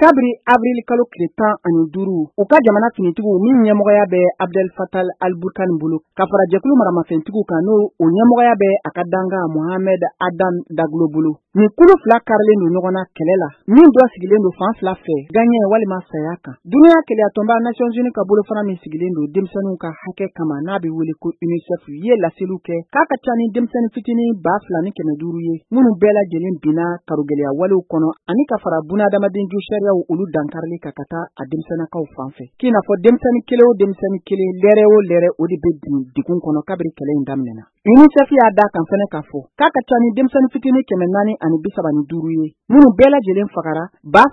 kabiri avril kalo tile 15 u ka jamana finitigiw min ɲɛmɔgɔya bɛ Abdel Fattah al-Burhan bolo ka fara jɛkulu maramafɛntigiw kan n'o o ɲɛmɔgɔya bɛ a ka danga Mohamed Adam Daglo bolo. Nin kulu fila karilen don ɲɔgɔn na kɛlɛ la min dɔ sigilen don fan fila fɛ gaɲɛ walima saya kan. Duniya keleyatonba Nations Unies ka bolofara min sigilen don denmisɛnninw ka hakɛ kama n'a bɛ wele ko UNICEF ye laseliw kɛ k'a ka ca ni denmisɛnnin fitinin 2,500 ye minnu bɛɛ lajɛlen binna karogɛlɛya walew kɔnɔ ani ka fara bunadamadenju sariyaw olu dankarili ka taa a denmisɛnnakaw fan fɛ. K'i n'a fɔ denmisɛnnin kelen o denmisɛnnin kelen lɛrɛ o lɛrɛ o de bɛ bin digun kɔnɔ kabiri kɛlɛ in daminɛna. UNICEF y'a da kan fɛnɛ k'a fɔ k'a ka ca ni denmisɛnnin fitinin 435 ye minnu bɛɛ lajɛlen fagara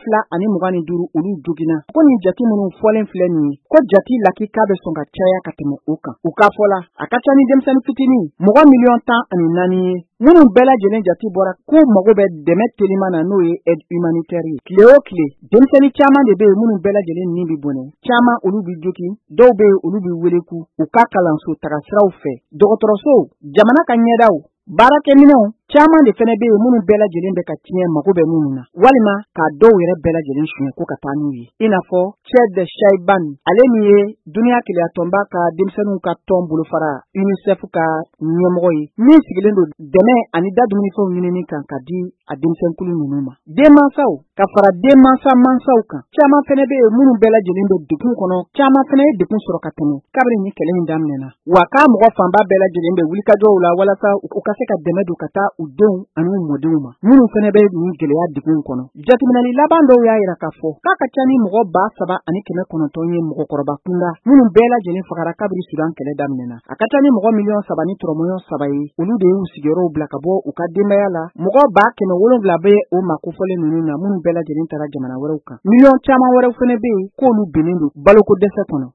2,025 olu jogina. Ko nin jati minnu fɔlen filɛ nin ye ko jati lakika bɛ sɔn ka caya ka tɛmɛ o kan. U k'a fɔ la a ka ca ni denmisɛnnin fitinin mɔgɔ 14 ye minnu bɛɛ lajɛlen jati bɔra k'u mago bɛ dɛmɛ telima na n'o ye aide humanitaire ye. Tile o tile denmisɛnnin caman de bɛ yen minnu bɛɛ lajɛlen ni bi bɔnɛ caman olu bi joki dɔw bɛ yen olu bi weleku u ka kalanso tagasiraw fɛ dɔgɔtɔrɔso jamana ka ɲɛdaw baarakɛminɛw caman de fɛnɛ bɛ yen minnu bɛɛ lajɛlen bɛ ka tiɲɛ mago bɛ minnu na walima ka dɔw yɛrɛ bɛɛ lajɛlen suɲɛ ko ka taa n'u ye. I n'a fɔ Chad Shaiban ale min ye duniya keleyatonba ka denmisɛnninw ka tɔn bolofara UNICEF ka ɲɛmɔgɔ ye min sigilen don dɛmɛ ani dadumunifɛnw ɲinini kan ka di a denmisɛnkulu ninnu ma. Denmansaw ka fara mansaw kan caman fɛnɛ bɛ yen minnu bɛɛ lajɛlen bɛ degun kɔnɔ caman fɛnɛ ye degun sɔrɔ ka tɛmɛ kabiri ni kɛlɛ in daminɛna wa k'a mɔgɔ fanba bɛɛ lajɛlen bɛ wulikajɔw la walasa u ka se ka dɛmɛ don ka taa u denw ani u mɔdenw ma minnu fɛnɛ bɛ nin gɛlɛya degun kɔnɔ. Jateminɛli laban dɔw y'a yira k'a fɔ k'a ka ca ni mɔgɔ 7,900 ye mɔgɔkɔrɔba kunda minnu bɛɛ lajɛlen fagara kabiri Sudan kɛlɛ daminɛna. A ka ca ni mɔgɔ 3,300,000 ye olu de y'u sigiyɔrɔw bila ka bɔ u ka denbaya la mɔgɔ 700,000 bɛ o makofɔlen ninnu na minnu bɛɛ lajɛlen taara jamana wɛrɛw kan. Miliyɔn caman wɛrɛw fɛnɛ bɛ yen k'olu binnen don baloko dɛsɛ kɔnɔ.